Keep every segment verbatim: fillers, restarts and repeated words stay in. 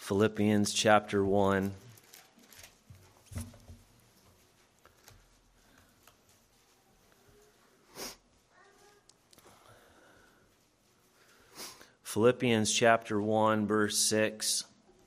Philippians chapter one. Philippians chapter one, verse six.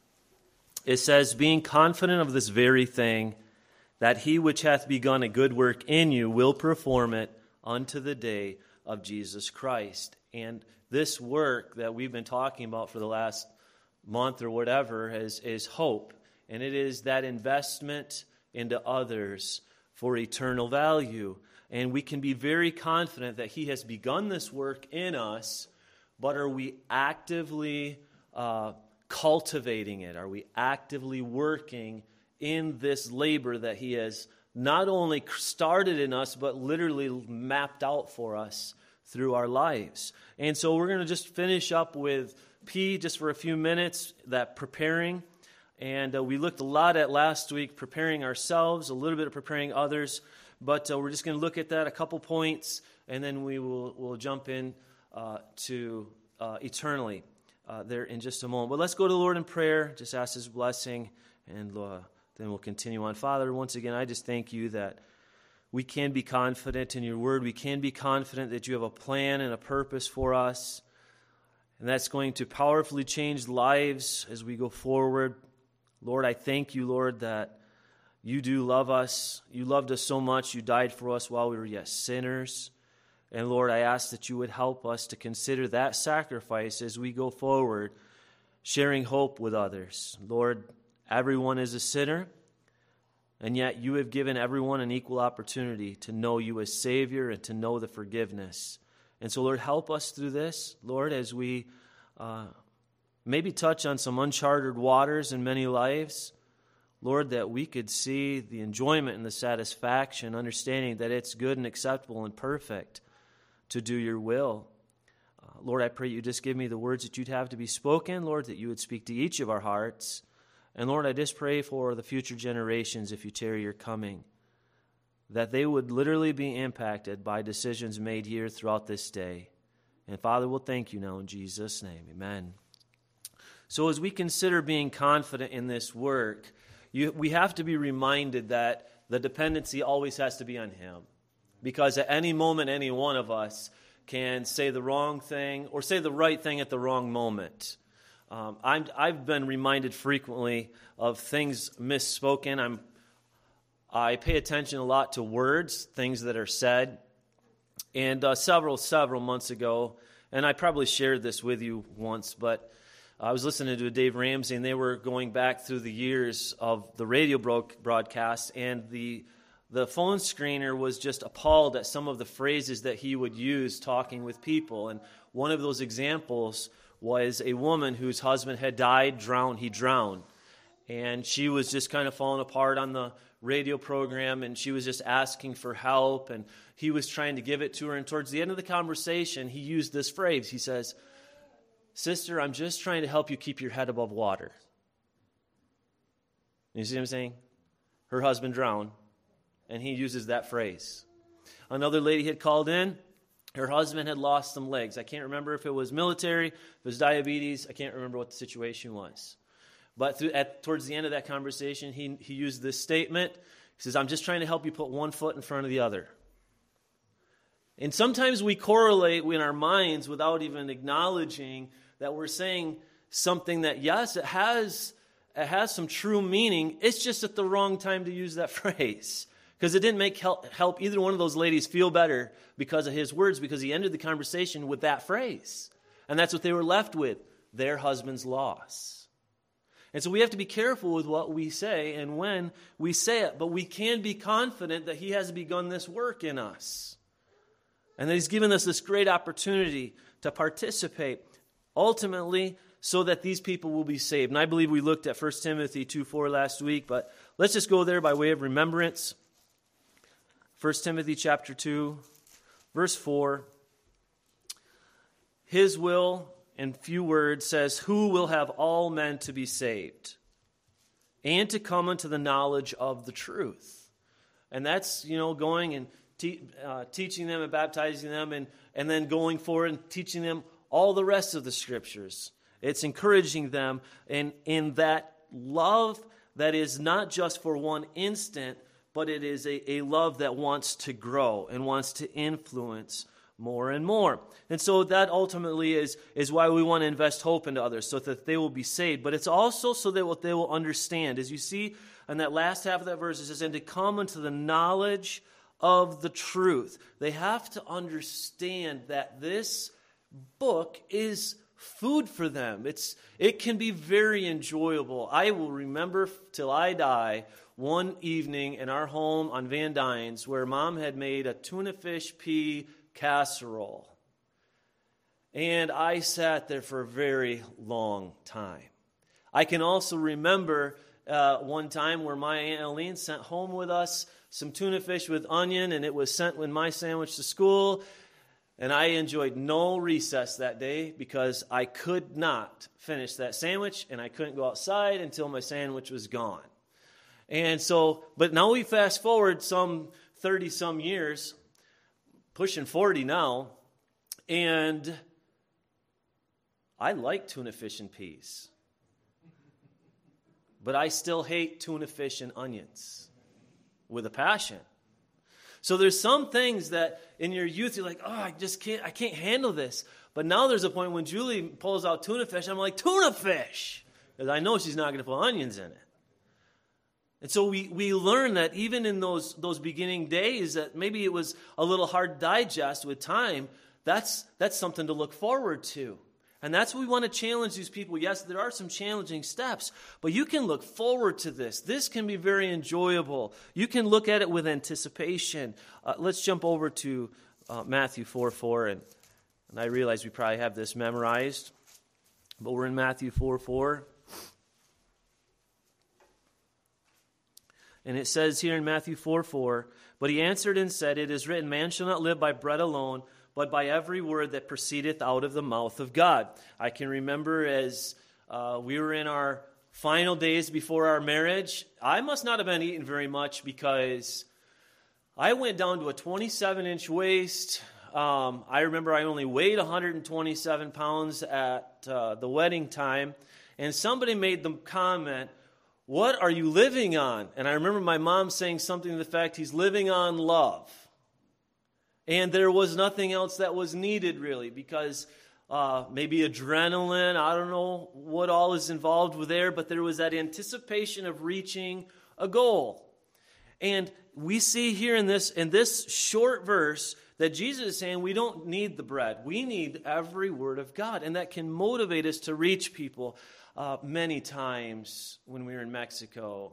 It says, being confident of this very thing, that he which hath begun a good work in you will perform it unto the day of Jesus Christ. And this work that we've been talking about for the last month or whatever is, is hope. And it is that investment into others for eternal value. And we can be very confident that he has begun this work in us, but are we actively uh, cultivating it? Are we actively working in this labor that he has not only started in us, but literally mapped out for us through our lives? And so we're going to just finish up with P just for a few minutes, that preparing. And uh, we looked a lot at last week, preparing ourselves, a little bit of preparing others. But uh, we're just going to look at that, a couple points, and then we will we'll jump in uh, to uh, eternally uh, there in just a moment. But let's go to the Lord in prayer, just ask his blessing, and uh, then we'll continue on. Father, once again, I just thank you that we can be confident in your word. We can be confident that you have a plan and a purpose for us, and that's going to powerfully change lives as we go forward. Lord, I thank you, Lord, that you do love us. You loved us so much. You died for us while we were yet sinners. And Lord, I ask that you would help us to consider that sacrifice as we go forward, sharing hope with others. Lord, everyone is a sinner, and yet you have given everyone an equal opportunity to know you as Savior and to know the forgiveness. And so, Lord, help us through this, Lord, as we uh, maybe touch on some uncharted waters in many lives. Lord, that we could see the enjoyment and the satisfaction, understanding that it's good and acceptable and perfect to do your will. Uh, Lord, I pray you just give me the words that you'd have to be spoken, Lord, that you would speak to each of our hearts. And Lord, I just pray for the future generations, if you tarry your coming, that they would literally be impacted by decisions made here throughout this day. And Father, we'll thank you now in Jesus' name. Amen. So as we consider being confident in this work, you, we have to be reminded that the dependency always has to be on him. Because at any moment, any one of us can say the wrong thing or say the right thing at the wrong moment. Um, I'm, I've been reminded frequently of things misspoken. I'm, I pay attention a lot to words, things that are said. And uh, several, several months ago, and I probably shared this with you once, but I was listening to Dave Ramsey, and they were going back through the years of the radio bro- broadcast, and the the phone screener was just appalled at some of the phrases that he would use talking with people. And one of those examples was a woman whose husband had died, drowned, he drowned. And she was just kind of falling apart on the radio program, and she was just asking for help, and he was trying to give it to her. And towards the end of the conversation, he used this phrase. He says, "Sister, I'm just trying to help you keep your head above water." You see what I'm saying? Her husband drowned, and he uses that phrase. Another lady had called in. Her husband had lost some legs. I can't remember if it was military, if it was diabetes. I can't remember what the situation was. But through, at, towards the end of that conversation, he, he used this statement. He says, "I'm just trying to help you put one foot in front of the other." And sometimes we correlate in our minds without even acknowledging that we're saying something that, yes, it has, it has some true meaning. It's just at the wrong time to use that phrase. Because it didn't make help, help either one of those ladies feel better because of his words, because he ended the conversation with that phrase. And that's what they were left with, their husband's loss. And so we have to be careful with what we say and when we say it. But we can be confident that he has begun this work in us. And that he's given us this great opportunity to participate, ultimately, so that these people will be saved. And I believe we looked at First Timothy two four last week, but let's just go there by way of remembrance. First Timothy chapter two, verse four. His will, in few words, says, "Who will have all men to be saved, and to come unto the knowledge of the truth." And that's, you know, going and te- uh, teaching them and baptizing them, and, and then going forward and teaching them all the rest of the Scriptures. It's encouraging them in, in that love that is not just for one instant, but it is a, a love that wants to grow and wants to influence more and more. And so that ultimately is, is why we want to invest hope into others, so that they will be saved. But it's also so that what they will understand. As you see in that last half of that verse, it says, and to come into the knowledge of the truth. They have to understand that this book is food for them. It's it can be very enjoyable. I will remember till I die one evening in our home on Van Dynes where Mom had made a tuna fish pea casserole. And I sat there for a very long time. I can also remember uh, one time where my Aunt Eileen sent home with us some tuna fish with onion, and it was sent with my sandwich to school. And I enjoyed no recess that day because I could not finish that sandwich, and I couldn't go outside until my sandwich was gone. And so, but now we fast forward some thirty-some years, pushing forty now, and I like tuna fish and peas. But I still hate tuna fish and onions with a passion. So there's some things that in your youth you're like, oh, I just can't, I can't handle this. But now there's a point when Julie pulls out tuna fish, I'm like, tuna fish! Because I know she's not going to put onions in it. And so we, we learn that even in those, those beginning days that maybe it was a little hard to digest with time, that's, that's something to look forward to. And that's what we want to challenge these people. Yes, there are some challenging steps, but you can look forward to this. This can be very enjoyable. You can look at it with anticipation. Uh, let's jump over to uh, Matthew four four. And, and I realize we probably have this memorized, but we're in Matthew four four. And it says here in Matthew four four, but he answered and said, it is written, man shall not live by bread alone, but by every word that proceedeth out of the mouth of God. I can remember as uh, we were in our final days before our marriage, I must not have been eating very much because I went down to a twenty-seven inch waist. Um, I remember I only weighed one hundred twenty-seven pounds at uh, the wedding time, and somebody made the comment, what are you living on? And I remember my mom saying something to the fact, he's living on love. And there was nothing else that was needed, really, because uh, maybe adrenaline, I don't know what all is involved with there, but there was that anticipation of reaching a goal. And we see here in this, in this short verse that Jesus is saying we don't need the bread. We need every word of God, and that can motivate us to reach people. Uh, many times when we were in Mexico,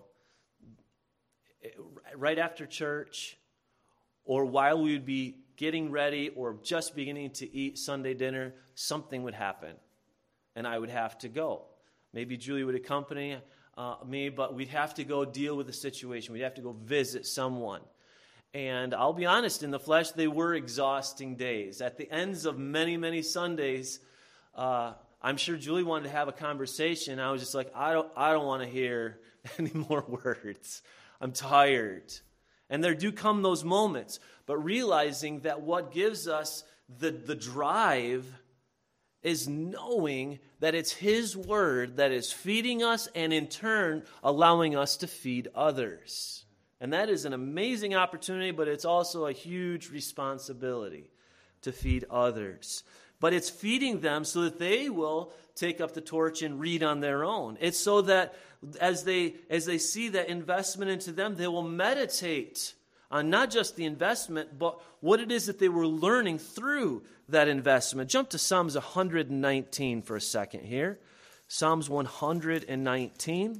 right after church, or while we would be getting ready or just beginning to eat Sunday dinner, something would happen, and I would have to go. Maybe Julie would accompany uh, me, but we'd have to go deal with the situation. We'd have to go visit someone. And I'll be honest, in the flesh, they were exhausting days. At the ends of many, many Sundays, uh, I'm sure Julie wanted to have a conversation. I was just like, I don't, I don't want to hear any more words. I'm tired. And there do come those moments, but realizing that what gives us the, the drive is knowing that it's His Word that is feeding us and in turn allowing us to feed others. And that is an amazing opportunity, but it's also a huge responsibility to feed others. But it's feeding them so that they will take up the torch and read on their own. It's so that as they as they see that investment into them, they will meditate on not just the investment, but what it is that they were learning through that investment. Jump to Psalms one nineteen for a second here. Psalms one nineteen.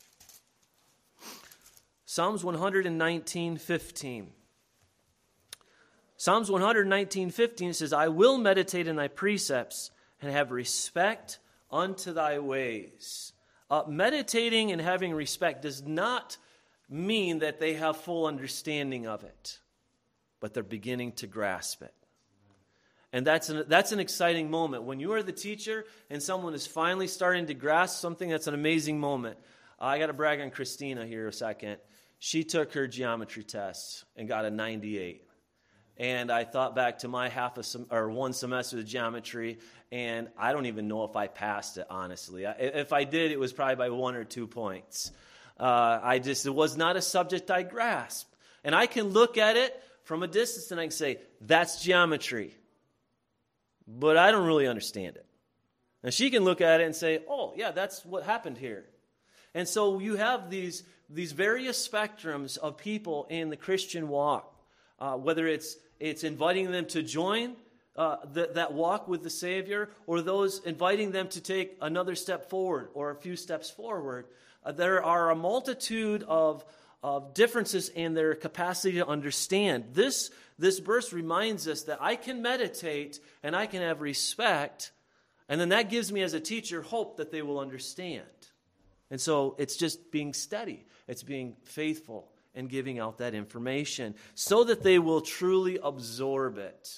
Psalms one nineteen fifteen. Psalms one nineteen fifteen says, I will meditate in thy precepts and have respect unto thy ways. Uh, meditating and having respect does not mean that they have full understanding of it, but they're beginning to grasp it. And that's an, that's an exciting moment. When you are the teacher and someone is finally starting to grasp something, that's an amazing moment. Uh, I got to brag on Christina here a second. She took her geometry test and got a ninety-eight. And I thought back to my half a sem- or one semester of geometry, and I don't even know if I passed it, honestly. I, if I did, it was probably by one or two points. Uh, I just, it was not a subject I grasped. And I can look at it from a distance and I can say, that's geometry. But I don't really understand it. And she can look at it and say, oh, yeah, that's what happened here. And so you have these, these various spectrums of people in the Christian walk. Uh, whether it's it's inviting them to join uh, the, that walk with the Savior, or those inviting them to take another step forward or a few steps forward, uh, there are a multitude of, of differences in their capacity to understand. This, this verse reminds us that I can meditate and I can have respect, and then that gives me as a teacher hope that they will understand. And so it's just being steady. It's being faithful and giving out that information so that they will truly absorb it.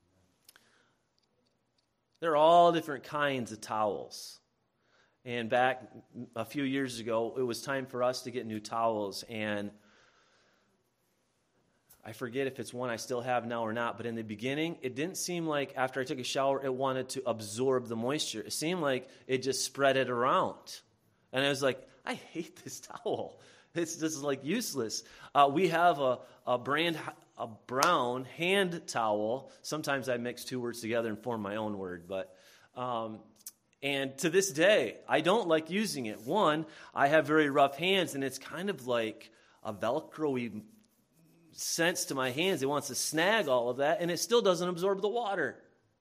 There are all different kinds of towels. And back a few years ago, it was time for us to get new towels. And I forget if it's one I still have now or not, but in the beginning, it didn't seem like after I took a shower, it wanted to absorb the moisture. It seemed like it just spread it around. And I was like, I hate this towel. It's just like useless. Uh, we have a, a brand, a brown hand towel. Sometimes I mix two words together and form my own word. But um, and to this day, I don't like using it. One, I have very rough hands, and it's kind of like a Velcro-y sense to my hands. It wants to snag all of that, and it still doesn't absorb the water.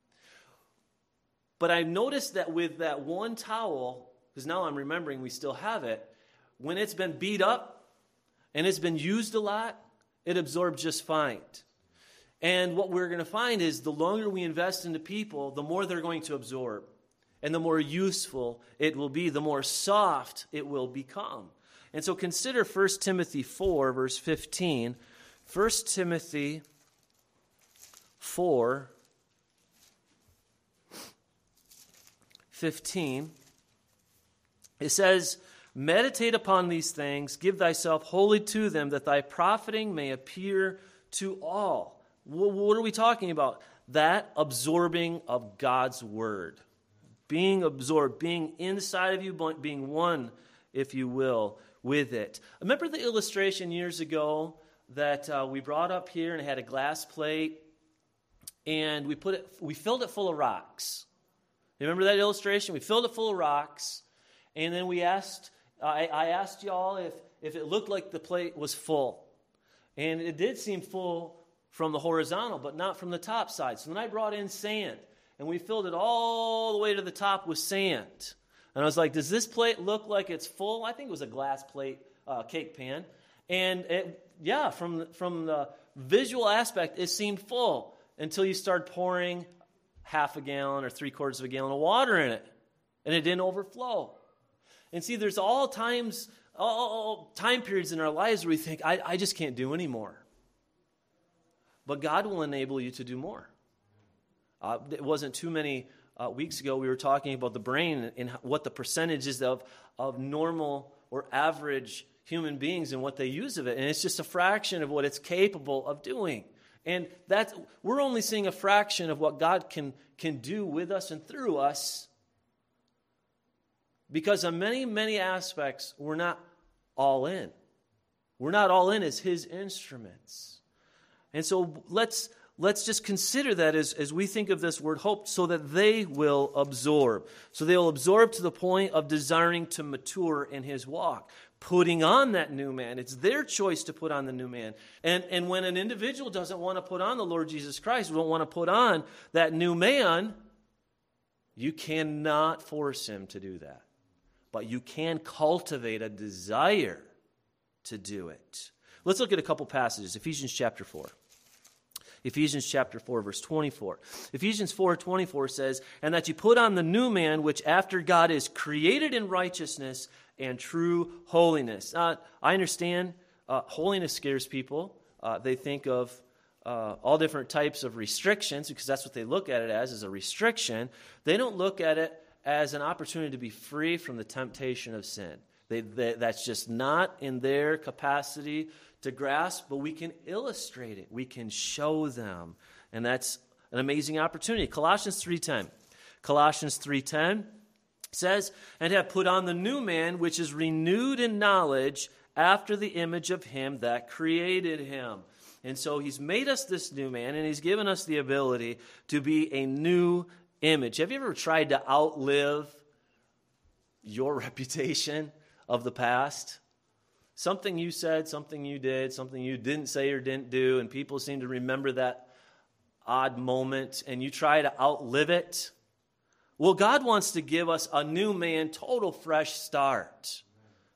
But I've noticed that with that one towel, because now I'm remembering we still have it, when it's been beat up and it's been used a lot, it absorbs just fine. And what we're going to find is the longer we invest into people, the more they're going to absorb. And the more useful it will be, the more soft it will become. And so consider First Timothy four, verse fifteen. First Timothy four, fifteen. It says, meditate upon these things, give thyself wholly to them, that thy profiting may appear to all. What are we talking about? That absorbing of God's word. Being absorbed, being inside of you, being one, if you will, with it. Remember the illustration years ago that uh, we brought up here, and it had a glass plate, and we put it, we filled it full of rocks. You remember that illustration? We filled it full of rocks, and then we asked, I, I asked y'all if, if it looked like the plate was full. And it did seem full from the horizontal, but not from the top side. So then I brought in sand, and we filled it all the way to the top with sand. And I was like, does this plate look like it's full? I think it was a glass plate, uh, cake pan. And it, yeah, from, from the visual aspect, it seemed full until you start pouring half a gallon or three quarters of a gallon of water in it. And it didn't overflow. And see, there's all times, all time periods in our lives where we think, I, I just can't do anymore. But God will enable you to do more. Uh, it wasn't too many uh, weeks ago we were talking about the brain and what the percentage is of, of normal or average human beings and what they use of it. And it's just a fraction of what it's capable of doing. And that's, we're only seeing a fraction of what God can, can do with us and through us. Because on many, many aspects, we're not all in. We're not all in as His instruments. And so let's let's just consider that as, as we think of this word hope, so that they will absorb. So they will absorb to the point of desiring to mature in His walk. Putting on that new man. It's their choice to put on the new man. And, and when an individual doesn't want to put on the Lord Jesus Christ, we don't want to put on that new man, you cannot force him to do that. But you can cultivate a desire to do it. Let's look at a couple passages. Ephesians chapter four. Ephesians chapter four, verse twenty-four. Ephesians four twenty-four says, and that you put on the new man, which after God is created in righteousness and true holiness. Uh, I understand uh, holiness scares people. Uh, they think of uh, all different types of restrictions, because that's what they look at it as, as a restriction. They don't look at it as an opportunity to be free from the temptation of sin. They, they, that's just not in their capacity to grasp, but we can illustrate it. We can show them. And that's an amazing opportunity. Colossians three ten. Colossians three ten says, and have put on the new man, which is renewed in knowledge after the image of him that created him. And so he's made us this new man, and he's given us the ability to be a new image. Have you ever tried to outlive your reputation of the past? Something you said, something you did, something you didn't say or didn't do, and people seem to remember that odd moment, and you try to outlive it. Well, God wants to give us a new man, total fresh start,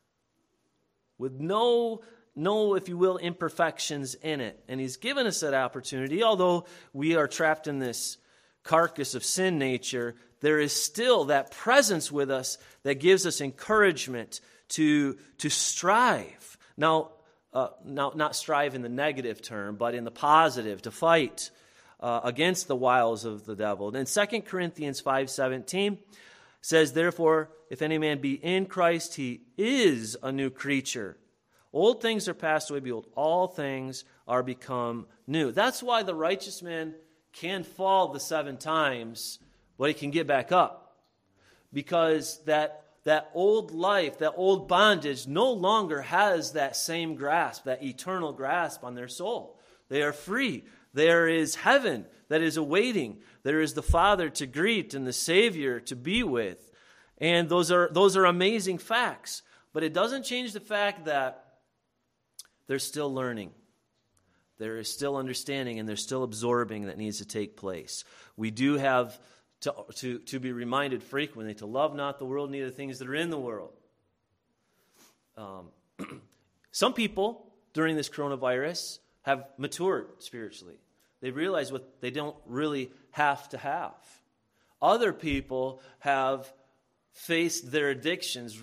with no, no, if you will, imperfections in it. And he's given us that opportunity. Although we are trapped in this carcass of sin nature, there is still that presence with us that gives us encouragement to, to strive. Now, uh, now, not strive in the negative term, but in the positive, to fight uh, against the wiles of the devil. And Second Corinthians five seventeen says, therefore, if any man be in Christ, he is a new creature. Old things are passed away, behold, all things are become new. That's why the righteous man can fall the seven times, but he can get back up. Because that, that old life, that old bondage no longer has that same grasp, that eternal grasp on their soul. They are free. There is heaven that is awaiting. There is the Father to greet and the Savior to be with. And those are those are amazing facts. But it doesn't change the fact that they're still learning. There is still understanding and there's still absorbing that needs to take place. We do have to, to, to be reminded frequently to love not the world, neither the things that are in the world. Um, some people during this coronavirus have matured spiritually. They realize what they don't really have to have. Other people have faced their addictions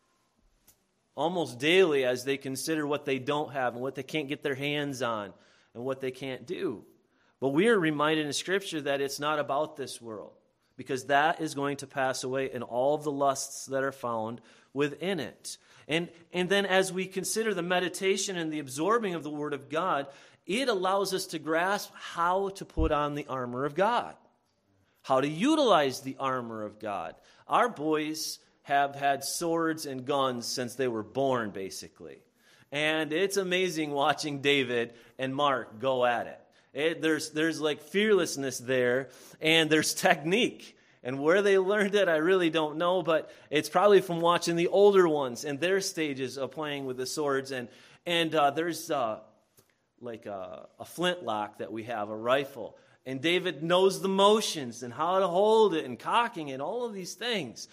almost daily as they consider what they don't have and what they can't get their hands on and what they can't do. But we are reminded in Scripture that it's not about this world, because that is going to pass away and all of the lusts that are found within it. And, and then as we consider the meditation and the absorbing of the Word of God, it allows us to grasp how to put on the armor of God, how to utilize the armor of God. Our boys have had swords and guns since they were born, basically. And it's amazing watching David and Mark go at it. it there's, there's like fearlessness there, and there's technique. And where they learned it, I really don't know, but it's probably from watching the older ones and their stages of playing with the swords. And, and uh, there's uh, like a, a flintlock that we have, a rifle. And David knows the motions and how to hold it and cocking it, all of these things.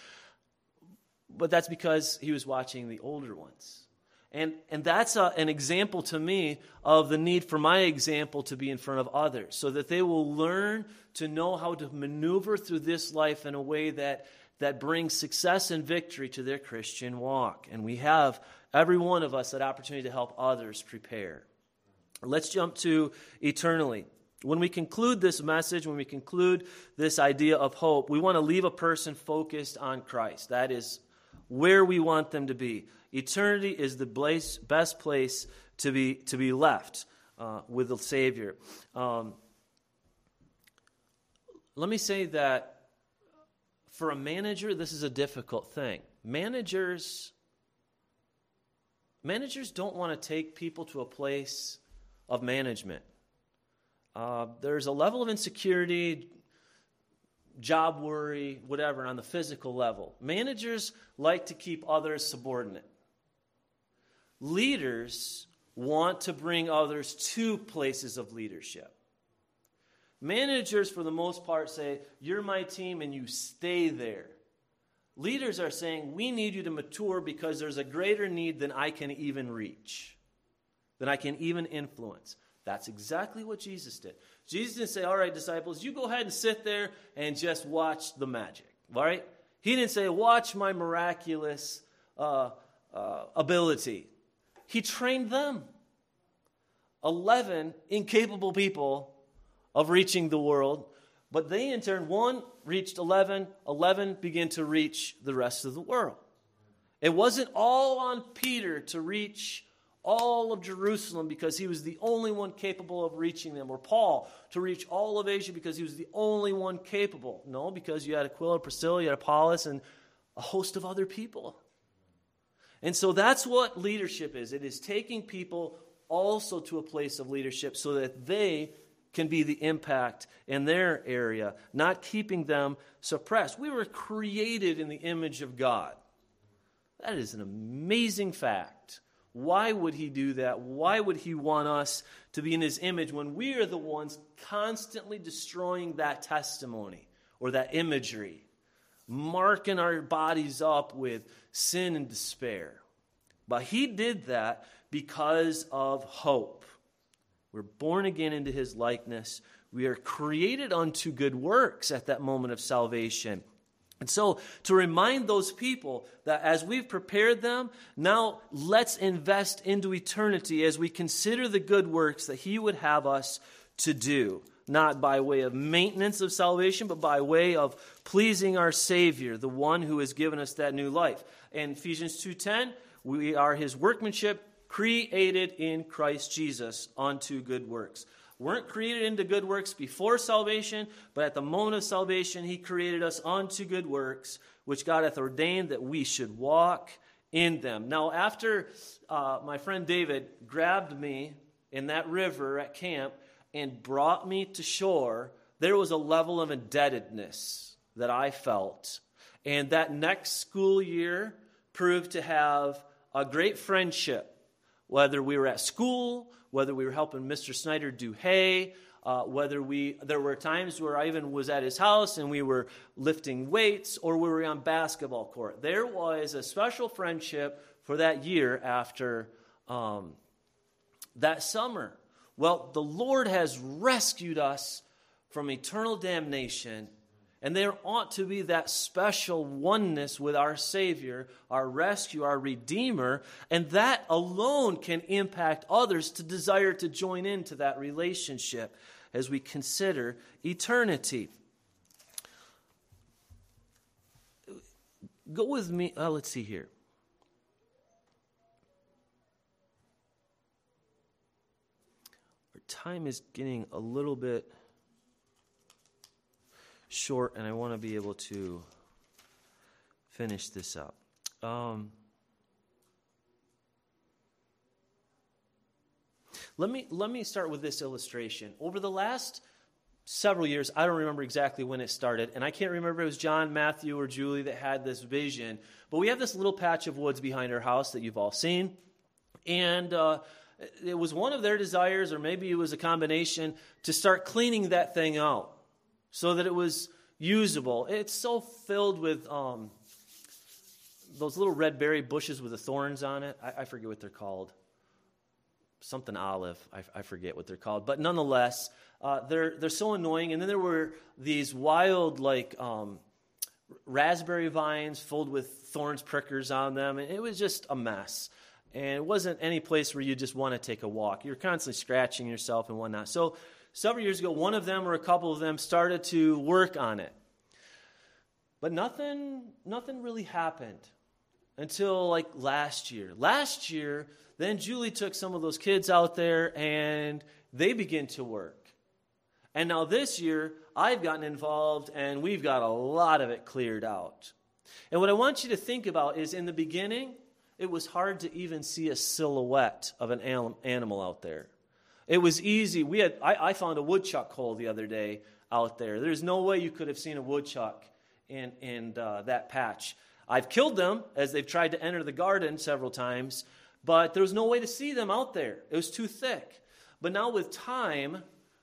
But that's because he was watching the older ones. And and that's a, an example to me of the need for my example to be in front of others, so that they will learn to know how to maneuver through this life in a way that, that brings success and victory to their Christian walk. And we have, every one of us, that opportunity to help others prepare. Let's jump to eternally. When we conclude this message, when we conclude this idea of hope, we want to leave a person focused on Christ. That is where we want them to be. Eternity is the place, best place to be to be left uh, with the Savior. Um, let me say that for a manager, this is a difficult thing. Managers, managers don't want to take people to a place of management. Uh, there's a level of insecurity, job worry, whatever, on the physical level. Managers like to keep others subordinate. Leaders want to bring others to places of leadership. Managers, for the most part, say, you're my team and you stay there. Leaders are saying, we need you to mature because there's a greater need than I can even reach, than I can even influence. That's exactly what Jesus did. Jesus didn't say, all right, disciples, you go ahead and sit there and just watch the magic. All right? He didn't say, watch my miraculous uh, uh, ability. He trained them. Eleven incapable people of reaching the world, but they in turn, one reached eleven, eleven began to reach the rest of the world. It wasn't all on Peter to reach all of Jerusalem because he was the only one capable of reaching them, or Paul to reach all of Asia because he was the only one capable. No, because you had Aquila, Priscilla, you had Apollos, and a host of other people. And so that's what leadership is. It is taking people also to a place of leadership so that they can be the impact in their area, not keeping them suppressed. We were created in the image of God. That is an amazing fact. Why would he do that? Why would he want us to be in his image when we are the ones constantly destroying that testimony or that imagery, marking our bodies up with sin and despair? But he did that because of hope. We're born again into his likeness. We are created unto good works at that moment of salvation. And so to remind those people that as we've prepared them, now let's invest into eternity as we consider the good works that he would have us to do. Not by way of maintenance of salvation, but by way of pleasing our Savior, the one who has given us that new life. In Ephesians two ten, we are his workmanship, created in Christ Jesus unto good works. Weren't created into good works before salvation, but at the moment of salvation, he created us unto good works, which God hath ordained that we should walk in them. Now, after uh, my friend David grabbed me in that river at camp and brought me to shore, there was a level of indebtedness that I felt. And that next school year proved to have a great friendship, whether we were at school, whether we were helping Mister Snyder do hay, uh, whether we, there were times where I even was at his house and we were lifting weights, or we were on basketball court. There was a special friendship for that year after um, that summer. Well, the Lord has rescued us from eternal damnation, and there ought to be that special oneness with our Savior, our rescue, our Redeemer, and that alone can impact others to desire to join into that relationship as we consider eternity. Go with me, uh, let's see here. Our time is getting a little bit short, and I want to be able to finish this up. Um, let me let me start with this illustration. Over the last several years, I don't remember exactly when it started, and I can't remember if it was John, Matthew, or Julie that had this vision, but we have this little patch of woods behind our house that you've all seen, and uh, it was one of their desires, or maybe it was a combination, to start cleaning that thing out, so that it was usable. It's so filled with um, those little red berry bushes with the thorns on it. I, I forget what they're called. Something olive. I, I forget what they're called. But nonetheless, uh, they're they're so annoying. And then there were these wild, like, um, raspberry vines filled with thorns, prickers on them. And it was just a mess. And it wasn't any place where you just want to take a walk. You're constantly scratching yourself and whatnot. So several years ago, one of them or a couple of them started to work on it. But nothing, nothing really happened until like last year. Last year, then Julie took some of those kids out there and they began to work. And now this year, I've gotten involved and we've got a lot of it cleared out. And what I want you to think about is in the beginning, it was hard to even see a silhouette of an animal out there. It was easy. We had I, I found a woodchuck hole the other day out there. There's no way you could have seen a woodchuck in, in uh, that patch. I've killed them as they've tried to enter the garden several times, but there was no way to see them out there. It was too thick. But now with time,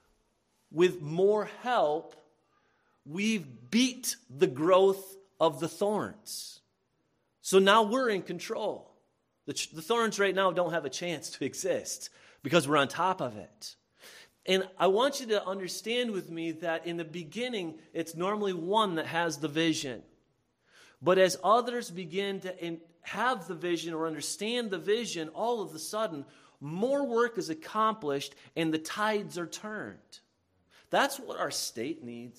with more help, we've beat the growth of the thorns. So now we're in control. The, the thorns right now don't have a chance to exist, because we're on top of it. And I want you to understand with me that in the beginning, it's normally one that has the vision. But as others begin to in, have the vision or understand the vision, all of a sudden, more work is accomplished and the tides are turned. That's what our state needs.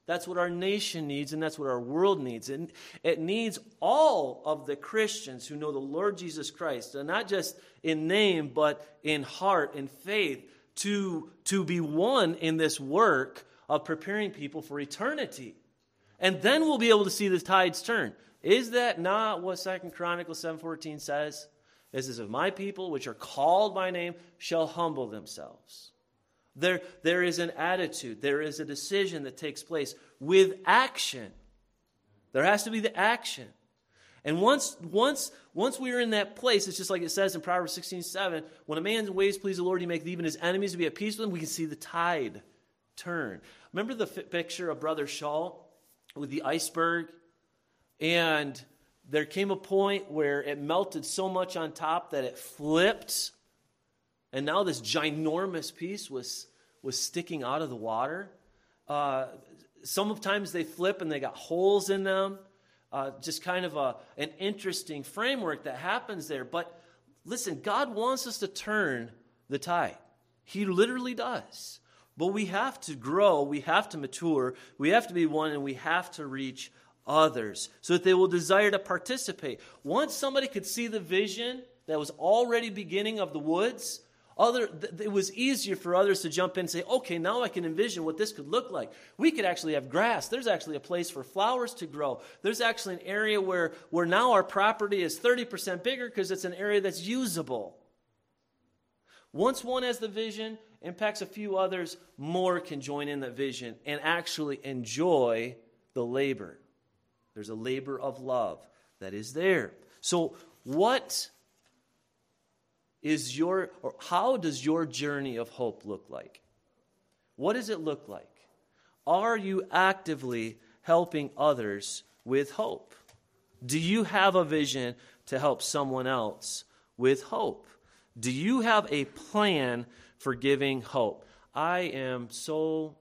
That's what our nation needs, and that's what our world needs. And it needs all of the Christians who know the Lord Jesus Christ, and not just in name, but in heart and faith, to, to be one in this work of preparing people for eternity. And then we'll be able to see the tides turn. Is that not what Second Chronicles seven fourteen says? It says, if my people, which are called by name, shall humble themselves. There, there is an attitude, there is a decision that takes place with action. There has to be the action. And once, once, once we are in that place, it's just like it says in Proverbs sixteen seven, when a man's ways please the Lord, he maketh even his enemies to be at peace with him, we can see the tide turn. Remember the f- picture of Brother Shaw with the iceberg? And there came a point where it melted so much on top that it flipped. And now this ginormous piece was, was sticking out of the water. Uh, sometimes they flip and they got holes in them. Uh, just kind of a, an interesting framework that happens there. But listen, God wants us to turn the tide. He literally does. But we have to grow, we have to mature, we have to be one, and we have to reach others so that they will desire to participate. Once somebody could see the vision that was already beginning of the woods, Other, th- it was easier for others to jump in and say, okay, now I can envision what this could look like. We could actually have grass. There's actually a place for flowers to grow. There's actually an area where, where now our property is thirty percent bigger because it's an area that's usable. Once one has the vision, impacts a few others, more can join in that vision and actually enjoy the labor. There's a labor of love that is there. So what is your, or how does your journey of hope look like? What does it look like? Are you actively helping others with hope? Do you have a vision to help someone else with hope? Do you have a plan for giving hope? I am so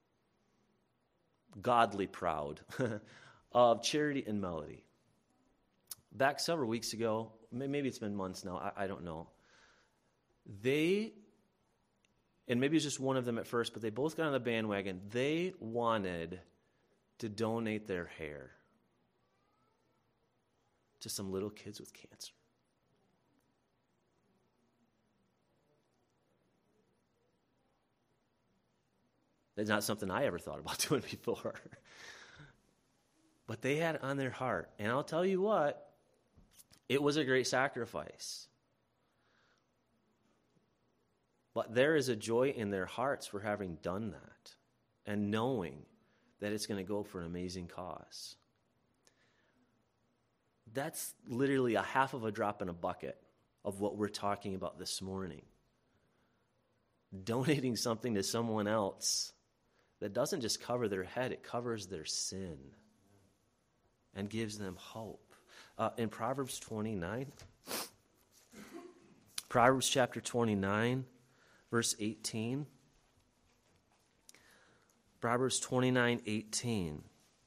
godly proud of Charity and Melody. Back several weeks ago, maybe it's been months now, I, I don't know. They, and maybe it's just one of them at first, but they both got on the bandwagon. They wanted to donate their hair to some little kids with cancer. That's not something I ever thought about doing before. But they had it on their heart. And I'll tell you what, it was a great sacrifice. But there is a joy in their hearts for having done that and knowing that it's going to go for an amazing cause. That's literally a half of a drop in a bucket of what we're talking about this morning. Donating something to someone else that doesn't just cover their head, it covers their sin and gives them hope. Uh, in Proverbs twenty-nine, Proverbs chapter twenty-nine, verse eighteen. Proverbs twenty-nine, eighteen.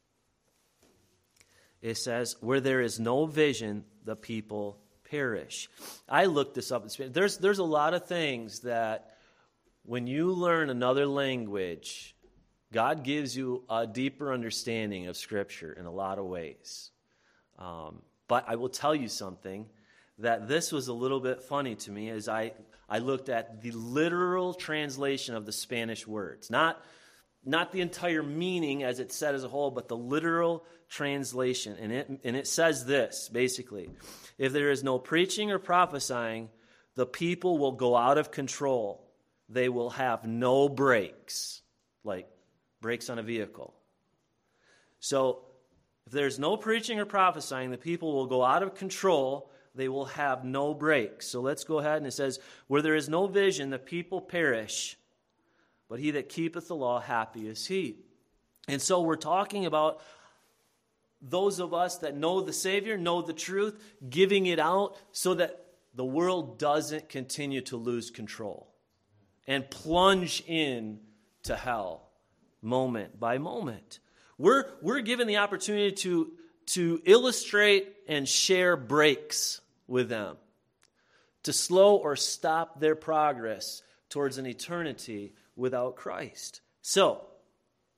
It says, where there is no vision, the people perish. I looked this up. There's, there's a lot of things that when you learn another language, God gives you a deeper understanding of Scripture in a lot of ways. Um, but I will tell you something, that this was a little bit funny to me as I, I looked at the literal translation of the Spanish words. Not, not the entire meaning as it's said as a whole, but the literal translation. And it, and it says this, basically. If there is no preaching or prophesying, the people will go out of control. They will have no brakes, like brakes on a vehicle. So, if there's no preaching or prophesying, the people will go out of control. They will have no brakes. So let's go ahead, and it says, where there is no vision, the people perish. But he that keepeth the law, happy is he. And so we're talking about those of us that know the Savior, know the truth, giving it out so that the world doesn't continue to lose control and plunge in to hell moment by moment. We're, we're given the opportunity to, to illustrate and share breaks with them, to slow or stop their progress towards an eternity without Christ. So,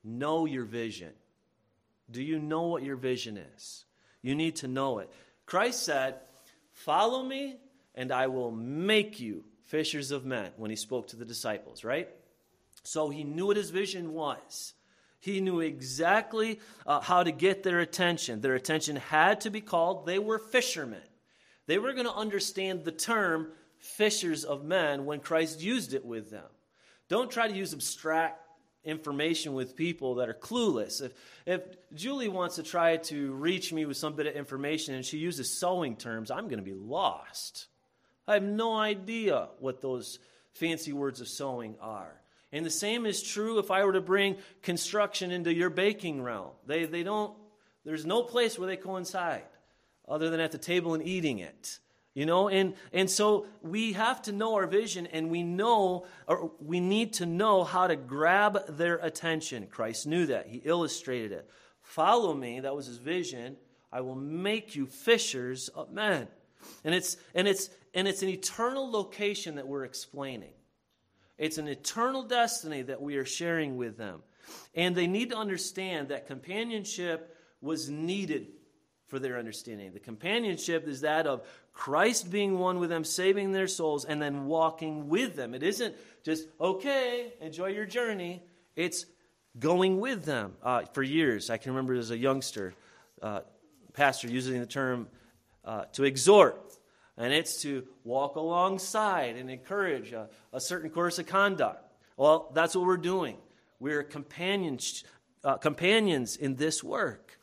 know your vision. Do you know what your vision is? You need to know it. Christ said, follow me and I will make you fishers of men when he spoke to the disciples, right? So he knew what his vision was. He knew exactly uh, how to get their attention. Their attention had to be called. They were fishermen. They were going to understand the term fishers of men when Christ used it with them. Don't try to use abstract information with people that are clueless. If, if Julie wants to try to reach me with some bit of information and she uses sewing terms, I'm going to be lost. I have no idea what those fancy words of sewing are. And the same is true if I were to bring construction into your baking realm. They they don't, there's no place where they coincide other than at the table and eating it. You know, and, and so we have to know our vision, and we know, or we need to know how to grab their attention. Christ knew that. He illustrated it. Follow me, that was his vision. I will make you fishers of men. And it's and it's and it's an eternal location that we're explaining. It's an eternal destiny that we are sharing with them. And they need to understand that companionship was needed for their understanding. The companionship is that of Christ being one with them, saving their souls, and then walking with them. It isn't just, okay, enjoy your journey. It's going with them. Uh, for years, I can remember as a youngster, uh, pastor using the term uh, to exhort. And it's to walk alongside and encourage a, a certain course of conduct. Well, that's what we're doing. We're companions, uh, companions in this work.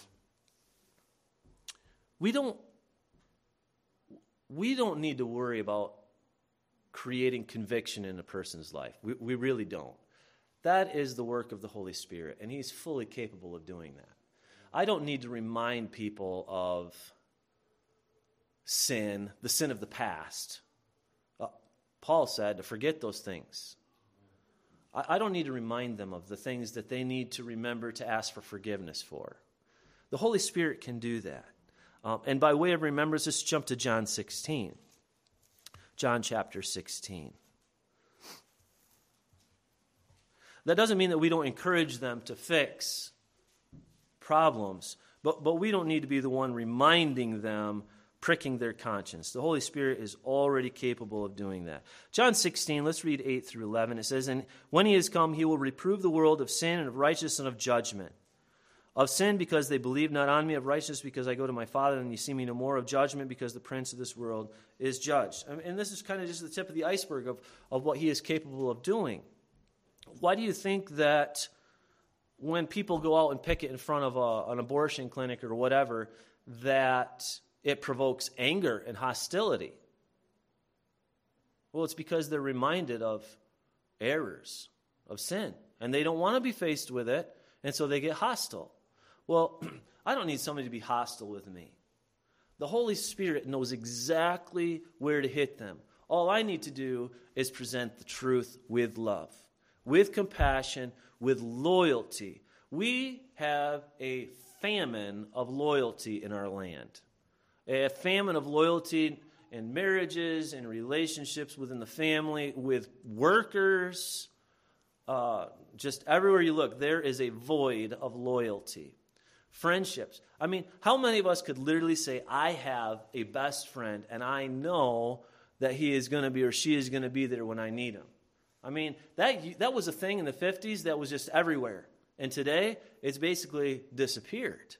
We don't, we don't need to worry about creating conviction in a person's life. We, we really don't. That is the work of the Holy Spirit, and he's fully capable of doing that. I don't need to remind people of sin, the sin of the past. Uh, Paul said to forget those things. I, I don't need to remind them of the things that they need to remember to ask for forgiveness for. The Holy Spirit can do that. Um, and by way of remembrance, let's jump to John sixteen. John chapter sixteen. That doesn't mean that we don't encourage them to fix problems, but, but we don't need to be the one reminding them, pricking their conscience. The Holy Spirit is already capable of doing that. John sixteen, let's read eight through eleven. It says, and when he has come, he will reprove the world of sin and of righteousness and of judgment. Of sin, because they believe not on me. Of righteousness, because I go to my Father, and you see me no more. Of judgment, because the prince of this world is judged. And this is kind of just the tip of the iceberg of, of what he is capable of doing. Why do you think that when people go out and picket in front of a, an abortion clinic or whatever, that it provokes anger and hostility? Well, it's because they're reminded of errors, of sin. And they don't want to be faced with it, and so they get hostile. Well, I don't need somebody to be hostile with me. The Holy Spirit knows exactly where to hit them. All I need to do is present the truth with love, with compassion, with loyalty. We have a famine of loyalty in our land. A famine of loyalty in marriages, in relationships within the family, with workers. Uh, just everywhere you look, there is a void of loyalty. Friendships. I mean, how many of us could literally say, I have a best friend, and I know that he is going to be or she is going to be there when I need him? I mean, that that was a thing in the fifties that was just everywhere. And today, it's basically disappeared.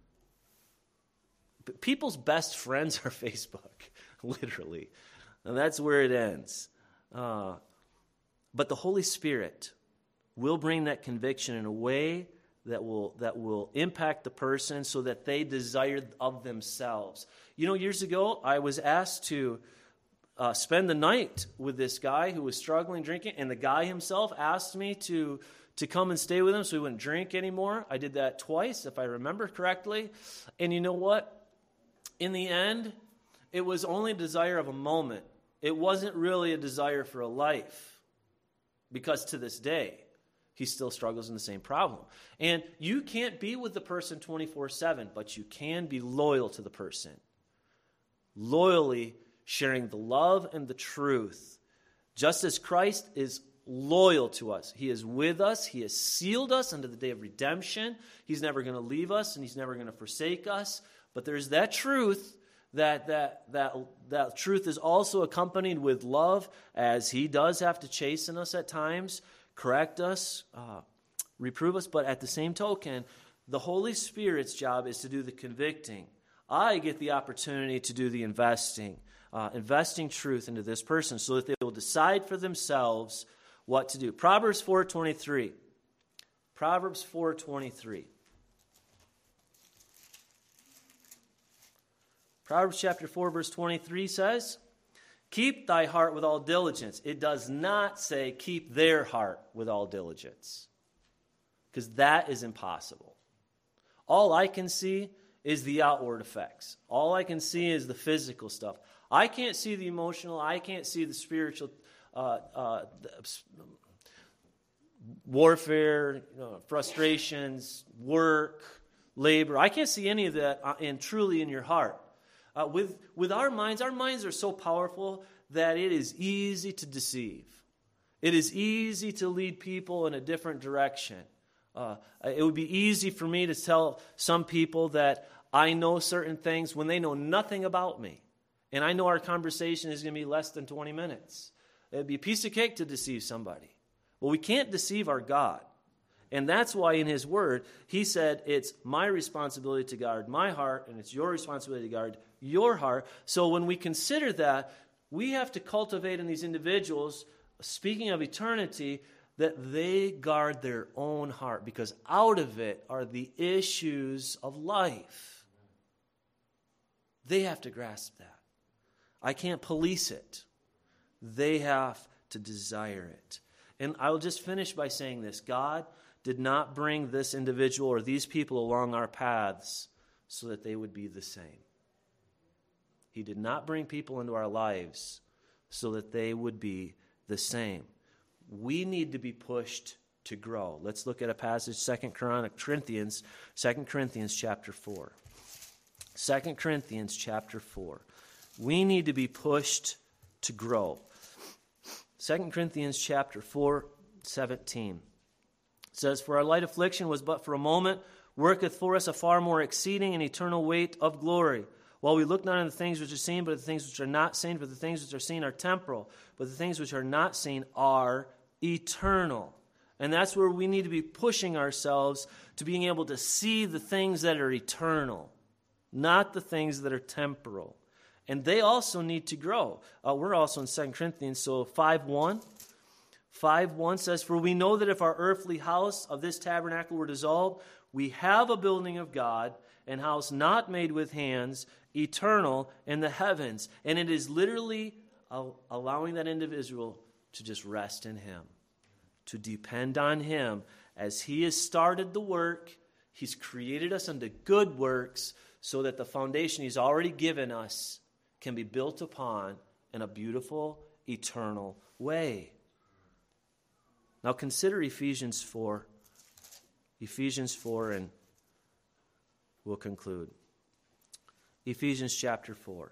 But people's best friends are Facebook, literally. And that's where it ends. Uh, but the Holy Spirit will bring that conviction in a way that will that will impact the person so that they desire of themselves. You know, years ago, I was asked to uh, spend the night with this guy who was struggling drinking, and the guy himself asked me to, to come and stay with him so he wouldn't drink anymore. I did that twice, if I remember correctly. And you know what? In the end, it was only a desire of a moment. It wasn't really a desire for a life, because to this day, he still struggles in the same problem. And you can't be with the person twenty-four seven, but you can be loyal to the person. Loyally sharing the love and the truth. Just as Christ is loyal to us. He is with us. He has sealed us unto the day of redemption. He's never going to leave us, and he's never going to forsake us. But there's that truth, that that that that truth is also accompanied with love, as he does have to chasten us at times, correct us, uh, reprove us. But at the same token, the Holy Spirit's job is to do the convicting. I get the opportunity to do the investing, uh, investing truth into this person so that they will decide for themselves what to do. Proverbs four twenty-three. Proverbs four twenty-three. Proverbs chapter four, verse twenty-three says, keep thy heart with all diligence. It does not say keep their heart with all diligence, because that is impossible. All I can see is the outward effects. All I can see is the physical stuff. I can't see the emotional. I can't see the spiritual uh, uh, warfare, you know, frustrations, work, labor. I can't see any of that in truly in your heart. Uh, with, with our minds, our minds are so powerful that it is easy to deceive. It is easy to lead people in a different direction. Uh, it would be easy for me to tell some people that I know certain things when they know nothing about me. And I know our conversation is going to be less than twenty minutes. It would be a piece of cake to deceive somebody. Well, we can't deceive our God. And that's why in his word, he said it's my responsibility to guard my heart, and it's your responsibility to guard your heart. So when we consider that, we have to cultivate in these individuals, speaking of eternity, that they guard their own heart, because out of it are the issues of life. They have to grasp that. I can't police it. They have to desire it. And I will just finish by saying this. God did not bring this individual or these people along our paths so that they would be the same. He did not bring people into our lives so that they would be the same. We need to be pushed to grow. Let's look at a passage, Second Corinthians, Second Corinthians chapter four. Second Corinthians chapter four. We need to be pushed to grow. Second Corinthians chapter four, seventeen. It says, for our light affliction was but for a moment, worketh for us a far more exceeding and eternal weight of glory. While we look not on the things which are seen, but at the things which are not seen, for the things which are seen are temporal, but the things which are not seen are eternal. And that's where we need to be pushing ourselves to being able to see the things that are eternal, not the things that are temporal. And they also need to grow. Uh, we're also in Second Corinthians, so five one. five one says, for we know that if our earthly house of this tabernacle were dissolved, we have a building of God, an house not made with hands, eternal in the heavens. And it is literally allowing that individual to just rest in him, to depend on him. As he has started the work, he's created us unto good works so that the foundation he's already given us can be built upon in a beautiful, eternal way. Now consider Ephesians four. Ephesians four, and we'll conclude. Ephesians chapter four.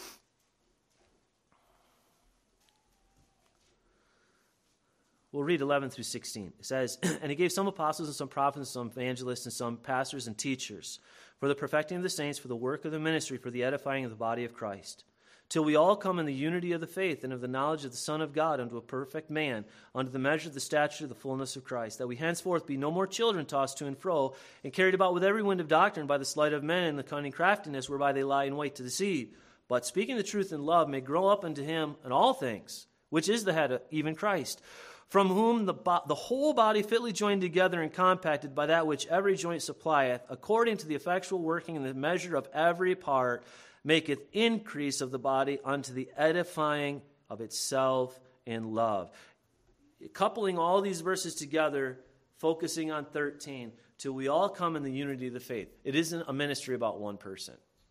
We'll read eleven through sixteen. It says, and he gave some apostles and some prophets and some evangelists and some pastors and teachers for the perfecting of the saints, for the work of the ministry, for the edifying of the body of Christ, till we all come in the unity of the faith and of the knowledge of the Son of God unto a perfect man, unto the measure of the stature of the fullness of Christ, that we henceforth be no more children tossed to and fro, and carried about with every wind of doctrine by the sleight of men and the cunning craftiness whereby they lie in wait to deceive. But speaking the truth in love may grow up unto him in all things, which is the head, even Christ, from whom the, bo- the whole body fitly joined together and compacted by that which every joint supplieth, according to the effectual working in the measure of every part, maketh increase of the body unto the edifying of itself in love. Coupling all these verses together, focusing on thirteen, till we all come in the unity of the faith. It isn't a ministry about one person.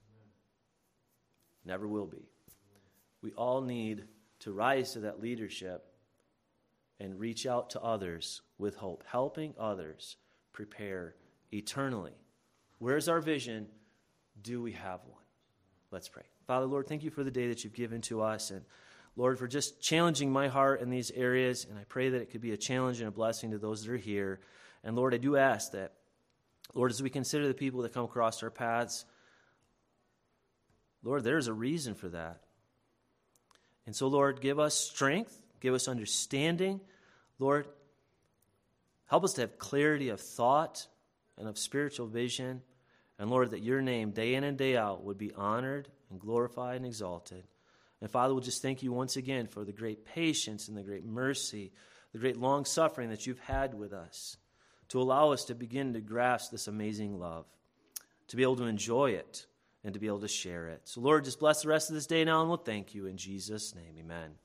Never will be. We all need to rise to that leadership and reach out to others with hope, helping others prepare eternally. Where's our vision? Do we have one? Let's pray. Father, Lord, thank you for the day that you've given to us. And Lord, for just challenging my heart in these areas, and I pray that it could be a challenge and a blessing to those that are here. And Lord, I do ask that, Lord, as we consider the people that come across our paths, Lord, there's a reason for that. And so, Lord, give us strength, give us understanding. Lord, help us to have clarity of thought and of spiritual vision. And Lord, that your name day in and day out would be honored and glorified and exalted. And Father, we'll just thank you once again for the great patience and the great mercy, the great long suffering that you've had with us to allow us to begin to grasp this amazing love, to be able to enjoy it and to be able to share it. So Lord, just bless the rest of this day now, and we'll thank you in Jesus' name. Amen.